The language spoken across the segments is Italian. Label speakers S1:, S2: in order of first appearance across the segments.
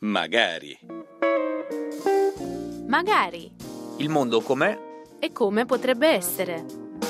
S1: Magari.
S2: Magari.
S3: Il mondo com'è?
S2: E come potrebbe essere?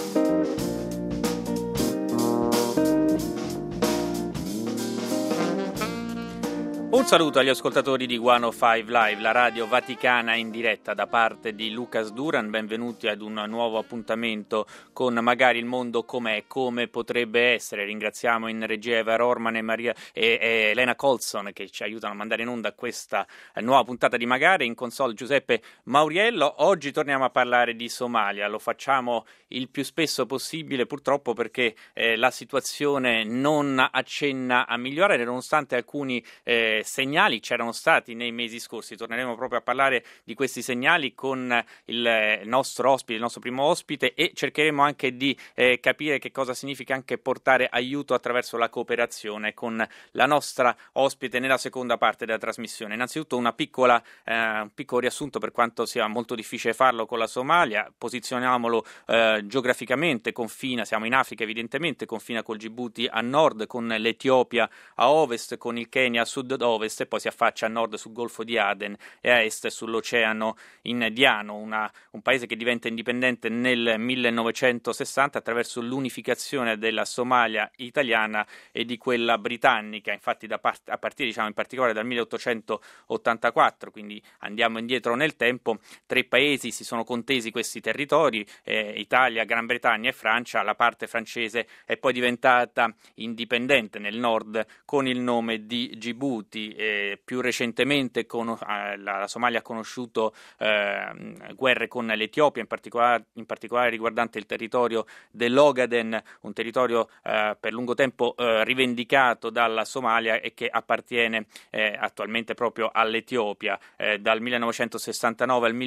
S3: Un saluto agli ascoltatori di 105 Live, la radio vaticana in diretta da parte di Lucas Duran. Benvenuti ad un nuovo appuntamento con Magari il mondo com'è, come potrebbe essere. Ringraziamo in regia Eva Rorman e Elena Colson che ci aiutano a mandare in onda questa nuova puntata di Magari. In console Giuseppe Mauriello. Oggi torniamo a parlare di Somalia, lo facciamo il più spesso possibile purtroppo perché la situazione non accenna a migliorare nonostante alcuni segnali c'erano stati nei mesi scorsi. Torneremo proprio a parlare di questi segnali con il nostro primo ospite, e cercheremo anche di capire che cosa significa anche portare aiuto attraverso la cooperazione con la nostra ospite nella seconda parte della trasmissione. Innanzitutto un piccolo riassunto, per quanto sia molto difficile farlo con la Somalia. Posizioniamolo geograficamente, siamo in Africa evidentemente, confina col Djibouti a nord, con l'Etiopia a ovest, con il Kenya a sud-ovest, e poi si affaccia a nord sul Golfo di Aden e a est sull'Oceano Indiano, un paese che diventa indipendente nel 1960 attraverso l'unificazione della Somalia italiana e di quella britannica. Infatti a partire in particolare dal 1884, quindi andiamo indietro nel tempo, 3 paesi si sono contesi questi territori, Italia, Gran Bretagna e Francia. La parte francese è poi diventata indipendente nel nord con il nome di Djibouti. Più recentemente la Somalia ha conosciuto guerre con l'Etiopia, in particolare riguardante il territorio dell'Ogaden, un territorio per lungo tempo rivendicato dalla Somalia e che appartiene attualmente proprio all'Etiopia. Dal 1969 al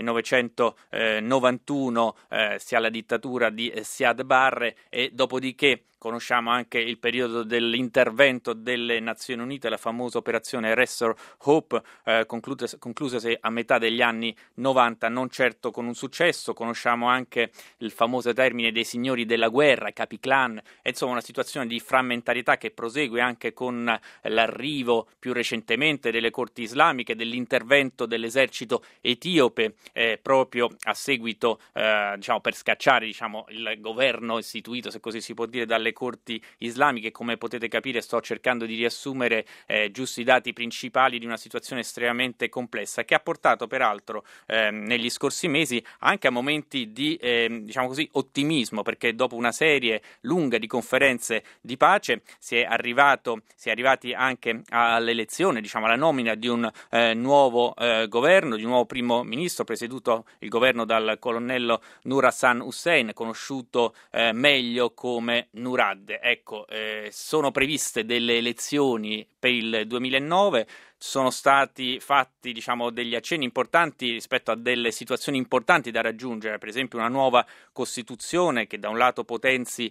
S3: 1991 si ha la dittatura di Siad Barre, e dopodiché conosciamo anche il periodo dell'intervento delle Nazioni Unite, la famosa operazione Restore Hope, conclusasi a metà degli anni 90, non certo con un successo. Conosciamo anche il famoso termine dei signori della guerra, capi clan, insomma una situazione di frammentarietà che prosegue anche con l'arrivo più recentemente delle corti islamiche, dell'intervento dell'esercito etiope proprio a seguito per scacciare il governo istituito, se così si può dire, dalle corti islamiche. Come potete capire, sto cercando di riassumere giusto i dati principali di una situazione estremamente complessa, che ha portato peraltro negli scorsi mesi anche a momenti di ottimismo, perché dopo una serie lunga di conferenze di pace si è arrivati anche all'elezione, alla nomina di un nuovo governo, di un nuovo primo ministro, presieduto il governo dal colonnello Nur Hassan Hussein, conosciuto meglio come Nurad. Sono previste delle elezioni per il 2009. Sono stati fatti degli accenni importanti rispetto a delle situazioni importanti da raggiungere, per esempio una nuova Costituzione che da un lato potenzi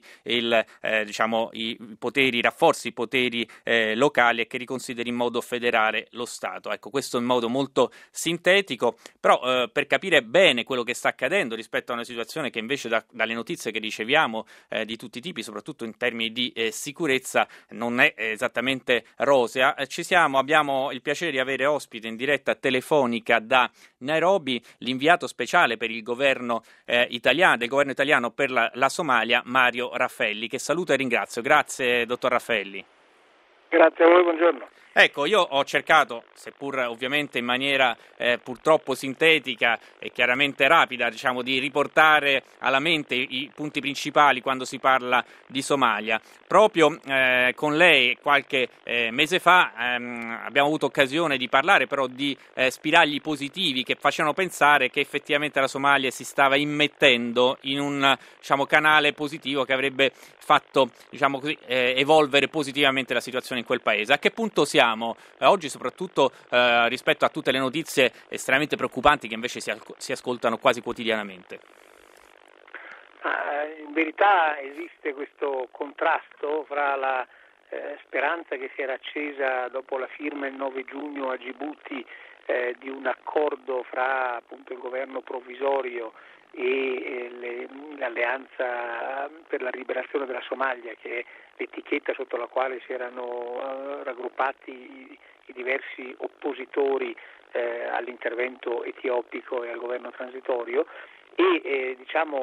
S3: i poteri, rafforzi i poteri locali e che riconsideri in modo federale lo Stato. Questo in modo molto sintetico, però per capire bene quello che sta accadendo rispetto a una situazione che invece dalle notizie che riceviamo di tutti i tipi, soprattutto in termini di sicurezza, non è esattamente rosea. Abbiamo il piacere di avere ospite in diretta telefonica da Nairobi l'inviato speciale per il governo italiano per la Somalia, Mario Raffaelli, che saluto e ringrazio. Grazie, dottor Raffaelli.
S4: Grazie a voi, buongiorno.
S3: Io ho cercato, seppur ovviamente in maniera purtroppo sintetica e chiaramente rapida, di riportare alla mente i punti principali quando si parla di Somalia. Proprio con lei qualche mese fa abbiamo avuto occasione di parlare però di spiragli positivi che facevano pensare che effettivamente la Somalia si stava immettendo in un canale positivo che avrebbe fatto evolvere positivamente la situazione in quel paese. A che punto siamo oggi, soprattutto rispetto a tutte le notizie estremamente preoccupanti che invece si ascoltano quasi quotidianamente?
S4: In verità esiste questo contrasto fra la speranza che si era accesa dopo la firma il 9 giugno a Djibouti di un accordo fra appunto il governo provvisorio e l'Alleanza per la liberazione della Somalia, che è l'etichetta sotto la quale si erano raggruppati i diversi oppositori all'intervento etiopico e al governo transitorio, e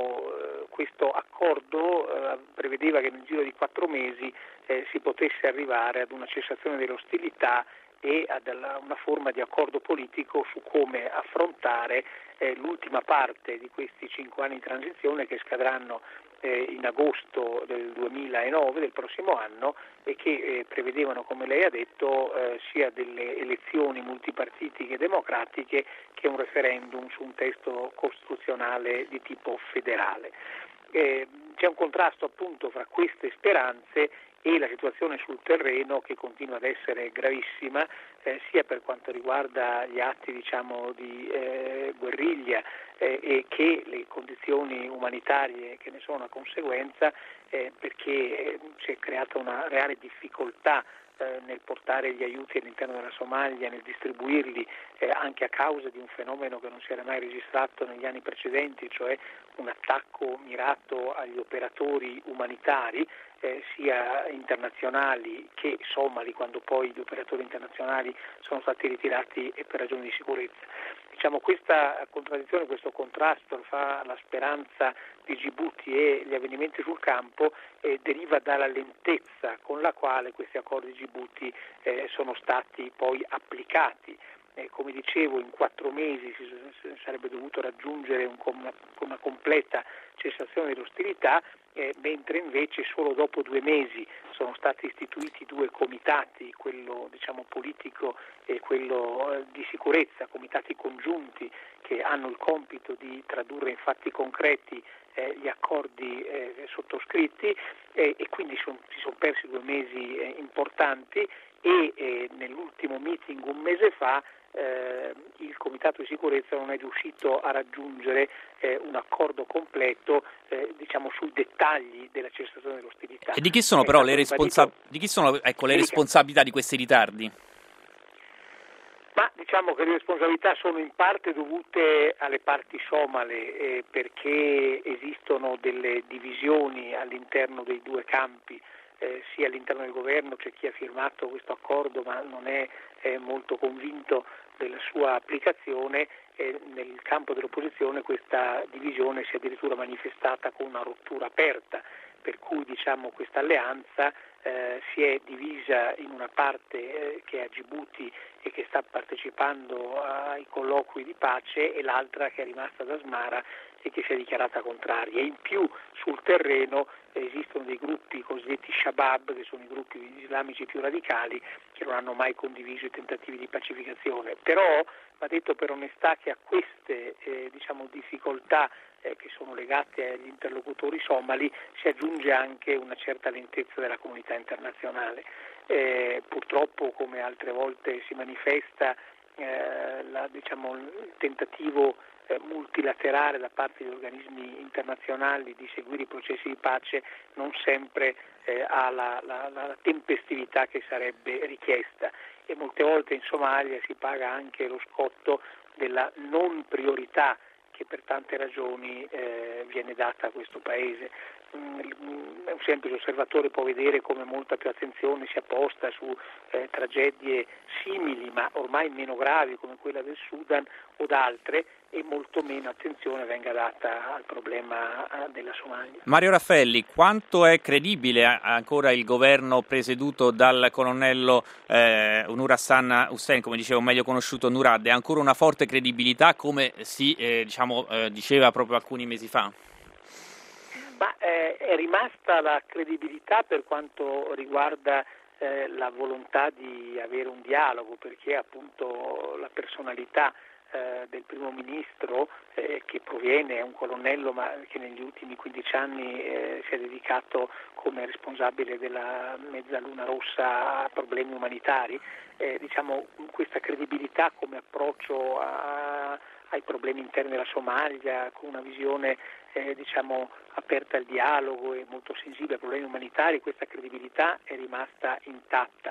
S4: questo accordo prevedeva che nel giro di 4 mesi si potesse arrivare ad una cessazione delle ostilità e ad una forma di accordo politico su come affrontare l'ultima parte di questi 5 anni di transizione che scadranno in agosto del 2009, del prossimo anno, e che prevedevano, come lei ha detto, sia delle elezioni multipartitiche democratiche che un referendum su un testo costituzionale di tipo federale. C'è un contrasto appunto fra queste speranze e la situazione sul terreno, che continua ad essere gravissima, sia per quanto riguarda gli atti di guerriglia e che le condizioni umanitarie che ne sono una conseguenza, perché si è creata una reale difficoltà nel portare gli aiuti all'interno della Somalia, nel distribuirli, anche a causa di un fenomeno che non si era mai registrato negli anni precedenti, cioè un attacco mirato agli operatori umanitari, sia internazionali che somali, quando poi gli operatori internazionali sono stati ritirati per ragioni di sicurezza. Questa contraddizione, questo contrasto fra la speranza di Gibuti e gli avvenimenti sul campo deriva dalla lentezza con la quale questi accordi di Gibuti sono stati poi applicati. Come dicevo, in 4 mesi si sarebbe dovuto raggiungere una completa cessazione delle ostilità, mentre invece solo dopo 2 mesi sono stati istituiti 2 comitati, quello politico e quello di sicurezza, comitati congiunti che hanno il compito di tradurre in fatti concreti gli accordi sottoscritti, e quindi si sono persi 2 mesi importanti, e nell'ultimo meeting un mese fa il Comitato di Sicurezza non è riuscito a raggiungere un accordo completo sui dettagli della cessazione dell'ostilità.
S3: E di chi sono però le responsabilità di questi ritardi?
S4: Ma diciamo che le responsabilità sono in parte dovute alle parti somale, perché esistono delle divisioni all'interno dei 2 campi. Sia all'interno del governo c'è chi ha firmato questo accordo ma non è molto convinto della sua applicazione, nel campo dell'opposizione questa divisione si è addirittura manifestata con una rottura aperta, per cui questa alleanza si è divisa in una parte che è a Gibuti e che sta partecipando ai colloqui di pace, e l'altra che è rimasta ad Asmara e che si è dichiarata contraria. In più sul terreno esistono dei gruppi cosiddetti Shabab, che sono i gruppi islamici più radicali, che non hanno mai condiviso i tentativi di pacificazione. Però va detto per onestà che a queste difficoltà che sono legate agli interlocutori somali si aggiunge anche una certa lentezza della comunità internazionale. Purtroppo, come altre volte si manifesta, il tentativo multilaterale da parte degli organismi internazionali di seguire i processi di pace non sempre ha la tempestività che sarebbe richiesta, e molte volte in Somalia si paga anche lo scotto della non priorità che per tante ragioni viene data a questo paese. Un semplice osservatore può vedere come molta più attenzione sia posta su tragedie simili ma ormai meno gravi come quella del Sudan o da altre, e molto meno attenzione venga data al problema della Somalia.
S3: Mario Raffaelli, quanto è credibile ancora il governo presieduto dal colonnello Nur Hassan Hussein, come dicevo, meglio conosciuto Nurad? È ancora una forte credibilità come si diceva proprio alcuni mesi fa?
S4: Ma è rimasta la credibilità per quanto riguarda la volontà di avere un dialogo, perché appunto la personalità del primo ministro, che proviene, è un colonnello ma che negli ultimi 15 anni si è dedicato come responsabile della Mezzaluna Rossa a problemi umanitari, questa credibilità come approccio ai problemi interni della Somalia, con una visione aperta al dialogo e molto sensibile ai problemi umanitari, questa credibilità è rimasta intatta.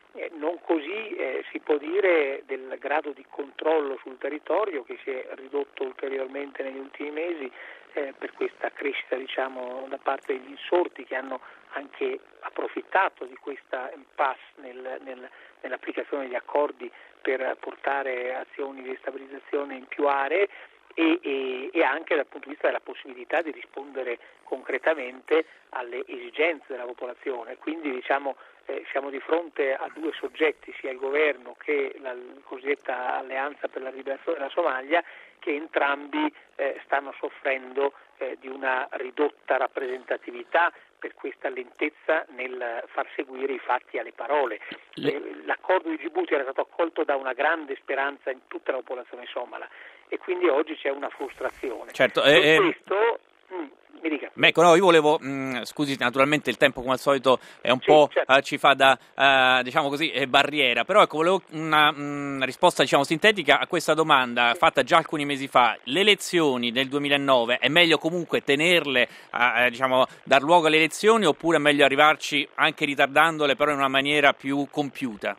S4: Non così si può dire del grado di controllo sul territorio, che si è ridotto ulteriormente negli ultimi mesi per questa crescita, diciamo, da parte degli insorti, che hanno anche approfittato di questa impasse nell'applicazione degli accordi per portare azioni di stabilizzazione in più aree, e anche dal punto di vista della possibilità di rispondere concretamente alle esigenze della popolazione. Quindi, diciamo, siamo di fronte a due soggetti, sia il governo che la cosiddetta Alleanza per la Liberazione della Somalia, che entrambi stanno soffrendo di una ridotta rappresentatività per questa lentezza nel far seguire i fatti alle parole. L'accordo di Gibuti era stato accolto da una grande speranza in tutta la popolazione somala, e quindi oggi c'è una frustrazione.
S3: Certo,
S4: questo mi dica.
S3: Ecco, no, io volevo, scusi, naturalmente il tempo come al solito è un po',
S4: certo.
S3: ci fa da, diciamo così, barriera, però ecco, volevo una risposta, diciamo, sintetica a questa domanda fatta già alcuni mesi fa. Le elezioni del 2009, è meglio comunque tenerle, diciamo, dar luogo alle elezioni, oppure è meglio arrivarci anche ritardandole, però in una maniera più compiuta?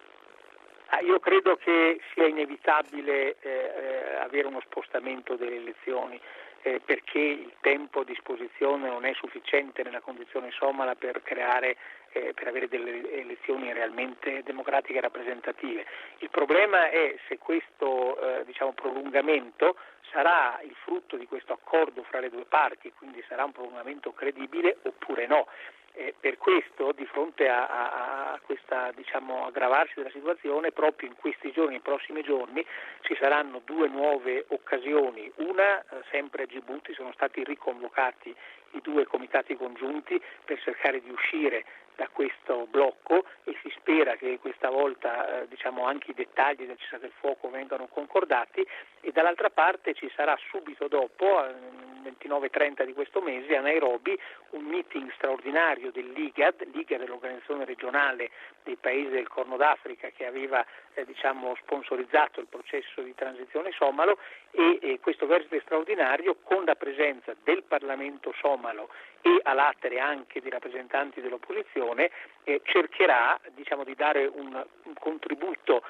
S4: Io credo che sia inevitabile avere uno spostamento delle elezioni, perché il tempo a disposizione non è sufficiente nella condizione somala per avere delle elezioni realmente democratiche e rappresentative. Il problema è se questo prolungamento sarà il frutto di questo accordo fra le due parti, quindi sarà un prolungamento credibile oppure no. Per questo, di fronte a questa aggravarsi della situazione, proprio in questi giorni, nei prossimi giorni, ci saranno due nuove occasioni. Una, sempre a Gibuti, sono stati riconvocati i due comitati congiunti per cercare di uscire da questo blocco, e si spera che questa volta anche i dettagli del cessate il fuoco vengano concordati. E dall'altra parte ci sarà subito dopo, 29-30 di questo mese, a Nairobi, un meeting straordinario dell'IGAD, l'IGAD è l'organizzazione regionale dei paesi del Corno d'Africa che aveva sponsorizzato il processo di transizione somalo, e questo vertice straordinario, con la presenza del Parlamento somalo e a latere anche di rappresentanti dell'opposizione, cercherà di dare un contributo,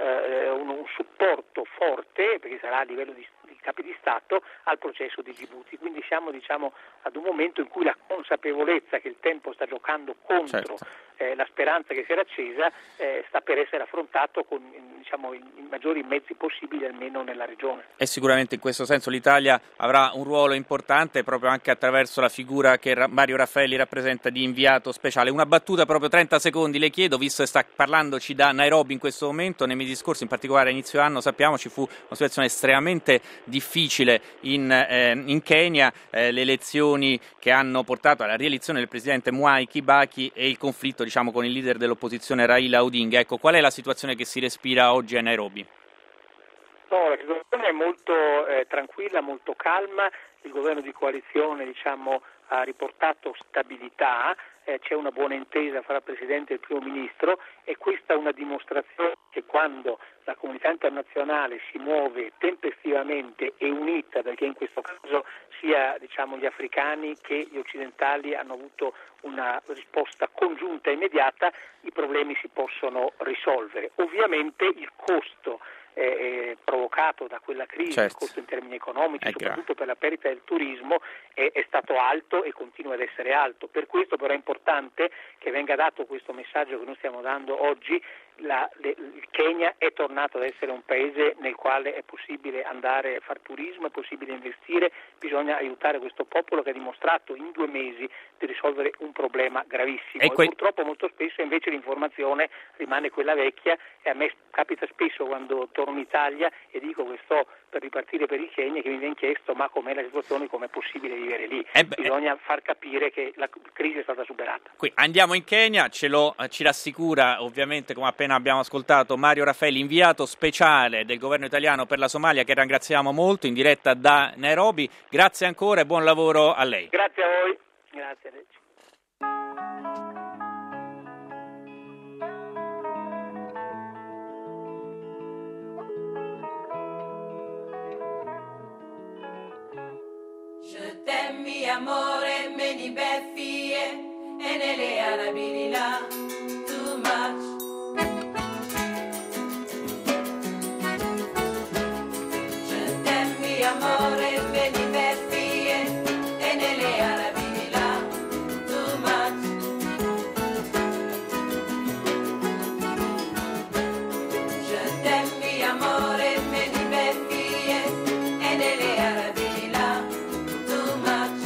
S4: un supporto forte, perché sarà a livello di capi di Stato, al processo di Gibuti. Quindi siamo ad un momento in cui la consapevolezza che il tempo sta giocando contro la speranza che si era accesa sta per essere affrontato con i maggiori mezzi possibili, almeno nella regione.
S3: E sicuramente in questo senso l'Italia avrà un ruolo importante proprio anche attraverso la figura che Mario Raffaelli rappresenta di inviato speciale. Una battuta, proprio 30 secondi le chiedo, visto che sta parlandoci da Nairobi in questo momento. Nei mesi scorsi, in particolare a inizio anno, sappiamo ci fu una situazione estremamente difficile in Kenya, le elezioni che hanno portato alla rielezione del presidente Mwai Kibaki e il conflitto con il leader dell'opposizione Raila Odinga. Ecco, qual è la situazione che si respira oggi a Nairobi?
S4: No, la situazione è molto tranquilla, molto calma. Il governo di coalizione ha riportato stabilità, c'è una buona intesa fra il Presidente e il Primo Ministro, e questa è una dimostrazione che quando la comunità internazionale si muove tempestivamente e unita, perché in questo caso sia gli africani che gli occidentali hanno avuto una risposta congiunta e immediata, i problemi si possono risolvere. Ovviamente il costo provocato da quella crisi, il costo in termini economici, soprattutto per la perdita del turismo, è stato alto e continua ad essere alto. Per questo però è importante che venga dato questo messaggio che noi stiamo dando oggi. Il Kenya è tornato ad essere un paese nel quale è possibile andare a fare turismo, è possibile investire, bisogna aiutare questo popolo che ha dimostrato in 2 mesi di risolvere un problema gravissimo, e purtroppo molto spesso invece l'informazione rimane quella vecchia, e a me capita spesso quando torno in Italia e dico che sto per ripartire per il Kenya, che mi viene chiesto ma com'è la situazione, com'è possibile vivere lì. Bisogna far capire che la crisi è stata superata.
S3: Qui andiamo in Kenya, ci rassicura ovviamente, come appena abbiamo ascoltato, Mario Raffaelli, inviato speciale del governo italiano per la Somalia, che ringraziamo molto, in diretta da Nairobi. Grazie ancora e buon lavoro a lei.
S4: Grazie a voi. Grazie a lei.
S1: Je t'aime mi amore, me ni beffie, e nelle arabili là, too much. amore me divertie e nelle Arabi di là too much. Je t'aime mi amore me divertie e nelle Arabi di là too much.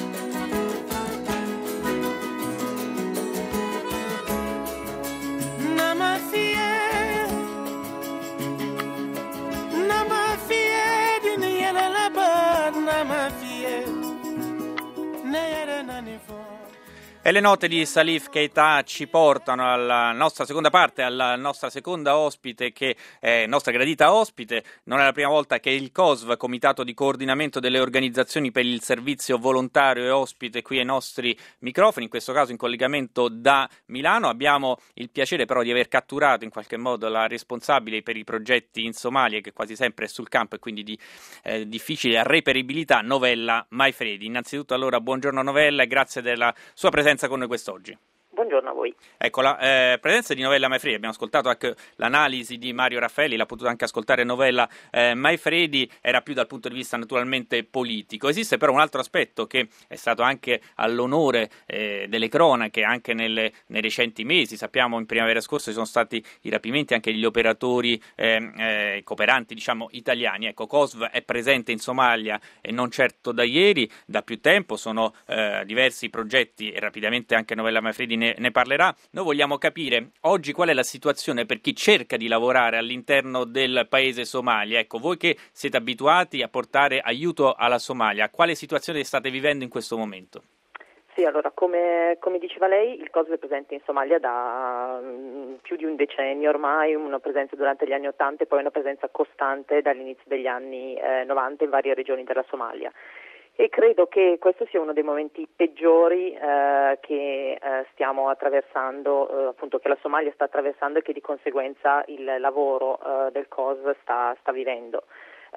S3: E le note di Salif Keita ci portano alla nostra seconda parte, alla nostra seconda ospite, che è nostra gradita ospite. Non è la prima volta che il COSV, Comitato di Coordinamento delle Organizzazioni per il Servizio Volontario, è ospite qui ai nostri microfoni, in questo caso in collegamento da Milano. Abbiamo il piacere però di aver catturato in qualche modo la responsabile per i progetti in Somalia, che quasi sempre è sul campo e quindi di difficile reperibilità, Novella Maifredi. Innanzitutto allora buongiorno Novella e grazie della sua presenza con noi quest'oggi.
S5: Buongiorno a voi.
S3: Ecco, la presenza di Novella Maifredi, abbiamo ascoltato anche l'analisi di Mario Raffaelli, l'ha potuto anche ascoltare Novella Maifredi, era più dal punto di vista naturalmente politico. Esiste però un altro aspetto che è stato anche all'onore delle cronache anche nei recenti mesi. Sappiamo in primavera scorsa ci sono stati i rapimenti anche degli operatori cooperanti italiani. Ecco, COSV è presente in Somalia e non certo da ieri, da più tempo, sono diversi progetti e rapidamente anche Novella Maifredi ne parlerà. Noi vogliamo capire oggi qual è la situazione per chi cerca di lavorare all'interno del paese Somalia. Ecco, voi che siete abituati a portare aiuto alla Somalia, quale situazione state vivendo in questo momento?
S5: Sì, allora, come diceva lei, il COSV è presente in Somalia da più di un decennio ormai, una presenza durante gli anni 80 e poi una presenza costante dall'inizio degli anni 90 in varie regioni della Somalia. E credo che questo sia uno dei momenti peggiori che stiamo attraversando, appunto che la Somalia sta attraversando e che di conseguenza il lavoro del COSV sta vivendo.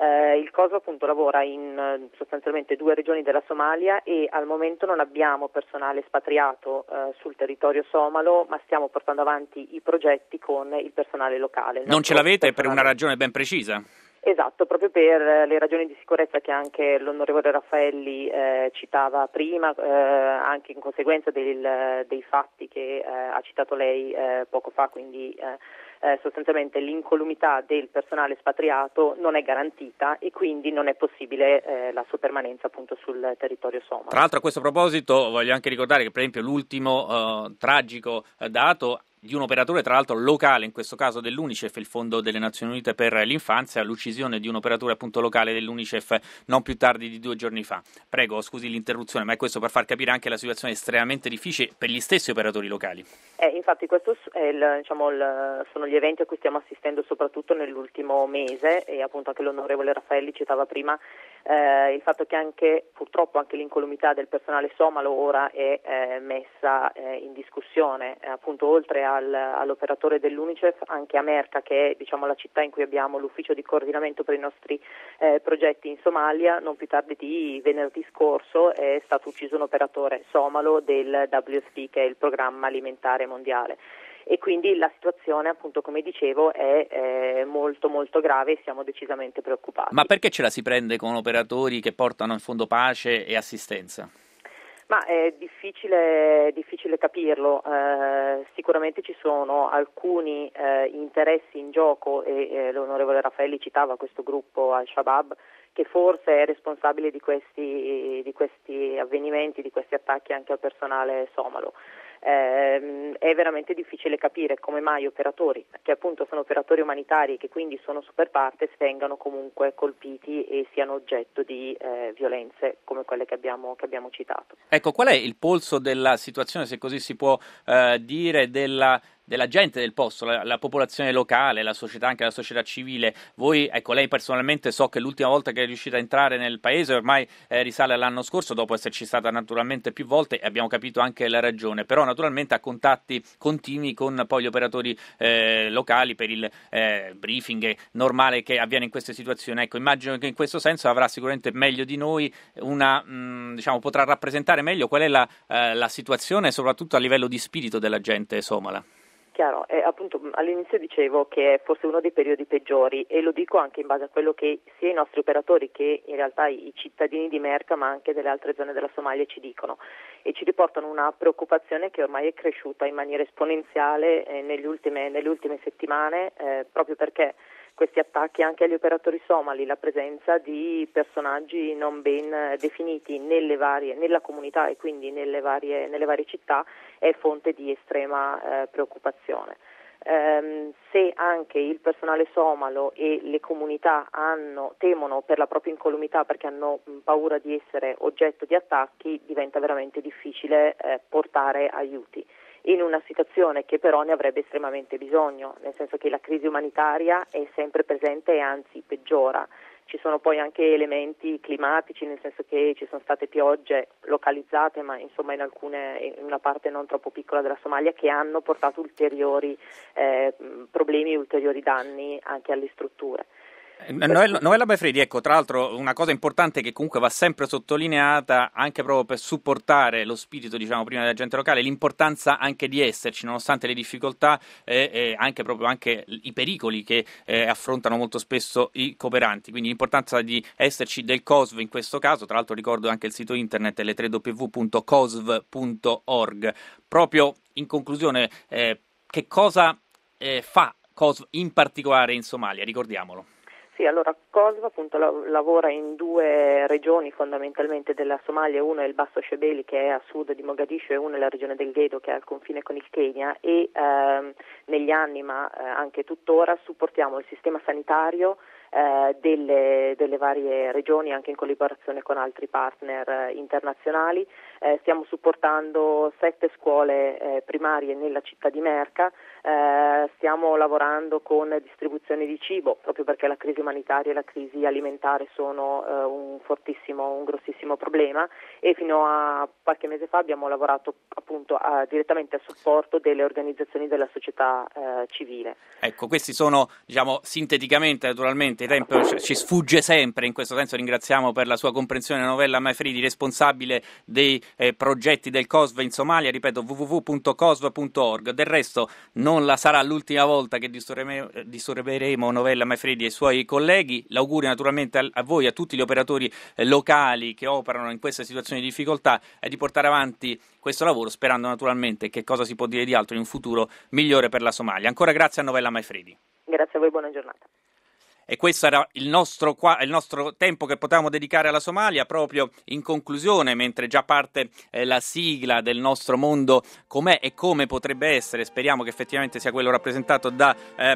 S5: Il COSV appunto lavora in sostanzialmente 2 regioni della Somalia e al momento non abbiamo personale espatriato sul territorio somalo, ma stiamo portando avanti i progetti con il personale locale.
S3: Non ce l'avete per una ragione ben precisa?
S5: Esatto, proprio per le ragioni di sicurezza che anche l'onorevole Raffaelli citava prima, anche in conseguenza dei fatti che ha citato lei poco fa, quindi sostanzialmente l'incolumità del personale espatriato non è garantita e quindi non è possibile la sua permanenza appunto sul territorio somalo.
S3: Tra l'altro a questo proposito voglio anche ricordare che per esempio l'ultimo tragico dato di un operatore tra l'altro locale, in questo caso dell'UNICEF, il Fondo delle Nazioni Unite per l'infanzia, l'uccisione di un operatore appunto locale dell'UNICEF non più tardi di 2 giorni fa. Prego, scusi l'interruzione, ma è questo per far capire anche la situazione estremamente difficile per gli stessi operatori locali.
S5: Infatti questo è sono gli eventi a cui stiamo assistendo soprattutto nell'ultimo mese e appunto anche l'onorevole Raffaelli citava prima il fatto che anche purtroppo anche l'incolumità del personale somalo ora è messa in discussione, appunto oltre all'operatore dell'UNICEF, anche a Merka, che è la città in cui abbiamo l'ufficio di coordinamento per i nostri progetti in Somalia. Non più tardi di venerdì scorso è stato ucciso un operatore somalo del WFP, che è il programma alimentare mondiale. E quindi la situazione, appunto, come dicevo, è molto molto grave e siamo decisamente preoccupati.
S3: Ma perché ce la si prende con operatori che portano in fondo pace e assistenza?
S5: Ma è difficile capirlo, sicuramente ci sono alcuni interessi in gioco e l'onorevole Raffaelli citava questo gruppo Al-Shabaab che forse è responsabile di questi avvenimenti, di questi attacchi anche al personale somalo. È veramente difficile capire come mai operatori che appunto sono operatori umanitari e che quindi sono super partes vengano comunque colpiti e siano oggetto di violenze come quelle che abbiamo citato.
S3: Ecco, qual è il polso della situazione, se così si può dire, della gente del posto, la popolazione locale, la società, anche la società civile? Voi, ecco, lei personalmente so che l'ultima volta che è riuscita a entrare nel paese ormai risale all'anno scorso, dopo esserci stata naturalmente più volte, e abbiamo capito anche la ragione, però naturalmente ha contatti continui con poi gli operatori locali per il briefing normale che avviene in queste situazioni. Ecco, immagino che in questo senso avrà sicuramente meglio di noi potrà rappresentare meglio qual è la situazione, soprattutto a livello di spirito della gente somala.
S5: Chiaro, appunto all'inizio dicevo che è forse uno dei periodi peggiori, e lo dico anche in base a quello che sia i nostri operatori che in realtà i cittadini di Merka, ma anche delle altre zone della Somalia, ci dicono, e ci riportano una preoccupazione che ormai è cresciuta in maniera esponenziale nelle ultime settimane, proprio perché questi attacchi anche agli operatori somali, la presenza di personaggi non ben definiti nella comunità e quindi nelle varie città è fonte di estrema preoccupazione. Se anche il personale somalo e le comunità temono per la propria incolumità perché hanno paura di essere oggetto di attacchi, diventa veramente difficile portare aiuti in una situazione che però ne avrebbe estremamente bisogno, nel senso che la crisi umanitaria è sempre presente e anzi peggiora. Ci sono poi anche elementi climatici, nel senso che ci sono state piogge localizzate, ma insomma in una parte non troppo piccola della Somalia, che hanno portato ulteriori problemi e ulteriori danni anche alle strutture.
S3: Novella Maifredi, ecco, tra l'altro una cosa importante che comunque va sempre sottolineata anche proprio per supportare lo spirito, diciamo, prima della gente locale, l'importanza anche di esserci nonostante le difficoltà e anche i pericoli che affrontano molto spesso i cooperanti, quindi l'importanza di esserci del COSV in questo caso. Tra l'altro ricordo anche il sito internet le3w.cosv.org. Proprio in conclusione, che cosa fa COSV in particolare in Somalia, ricordiamolo?
S5: Sì, allora COSV appunto lavora in 2 regioni fondamentalmente della Somalia, uno è il Basso Shebeli che è a sud di Mogadiscio e uno è la regione del Gedo che è al confine con il Kenya, e negli anni ma anche tuttora supportiamo il sistema sanitario delle varie regioni anche in collaborazione con altri partner internazionali. Stiamo supportando 7 scuole primarie nella città di Merka, stiamo lavorando con distribuzione di cibo proprio perché la crisi umanitaria e la crisi alimentare sono un grossissimo problema, e fino a qualche mese fa abbiamo lavorato appunto direttamente a supporto delle organizzazioni della società civile.
S3: Ecco, questi sono, diciamo, sinteticamente, naturalmente il tempo ci sfugge sempre, in questo senso ringraziamo per la sua comprensione Novella Maifredi, responsabile dei progetti del COSV in Somalia, ripeto www.cosv.org. Del resto non la sarà l'ultima volta che disturberemo Novella Maifredi e i suoi colleghi. L'augurio naturalmente a voi, a tutti gli operatori locali che operano in queste situazioni di difficoltà, è di portare avanti questo lavoro, sperando naturalmente che cosa si può dire di altro in un futuro migliore per la Somalia. Ancora grazie a Novella Maifredi.
S5: Grazie a voi, buona giornata.
S3: E questo era il nostro tempo che potevamo dedicare alla Somalia. Proprio in conclusione, mentre già parte la sigla del nostro mondo com'è e come potrebbe essere, speriamo che effettivamente sia quello rappresentato da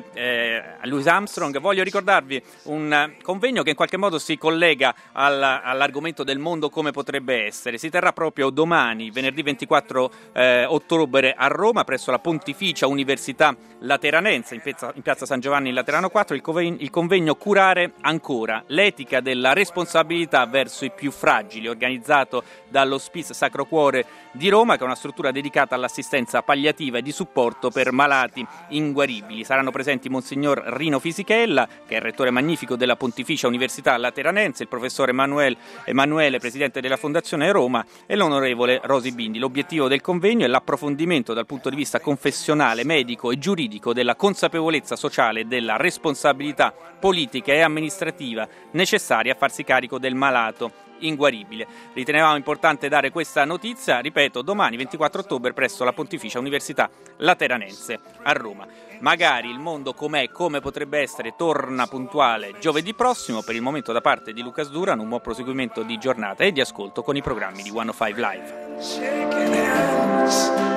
S3: Louis Armstrong, voglio ricordarvi un convegno che in qualche modo si collega all'argomento del mondo come potrebbe essere. Si terrà proprio domani, venerdì 24 ottobre, a Roma, presso la Pontificia Università Lateranense, in piazza San Giovanni in Laterano 4, il convegno Curare ancora, l'etica della responsabilità verso i più fragili, organizzato dall'Ospice Sacro Cuore di Roma, che è una struttura dedicata all'assistenza palliativa e di supporto per malati inguaribili. Saranno presenti Monsignor Rino Fisichella, che è il rettore magnifico della Pontificia Università Lateranense, il professore Emanuele, presidente della Fondazione Roma, e l'onorevole Rosi Bindi. L'obiettivo del convegno è l'approfondimento dal punto di vista confessionale, medico e giuridico della consapevolezza sociale e della responsabilità politica e amministrativa necessaria a farsi carico del malato inguaribile. Ritenevamo importante dare questa notizia, ripeto, domani 24 ottobre presso la Pontificia Università Lateranense a Roma. Magari il mondo com'è, come potrebbe essere, torna puntuale giovedì prossimo. Per il momento, da parte di Lucas Duran, un buon proseguimento di giornata e di ascolto con i programmi di 105 Live.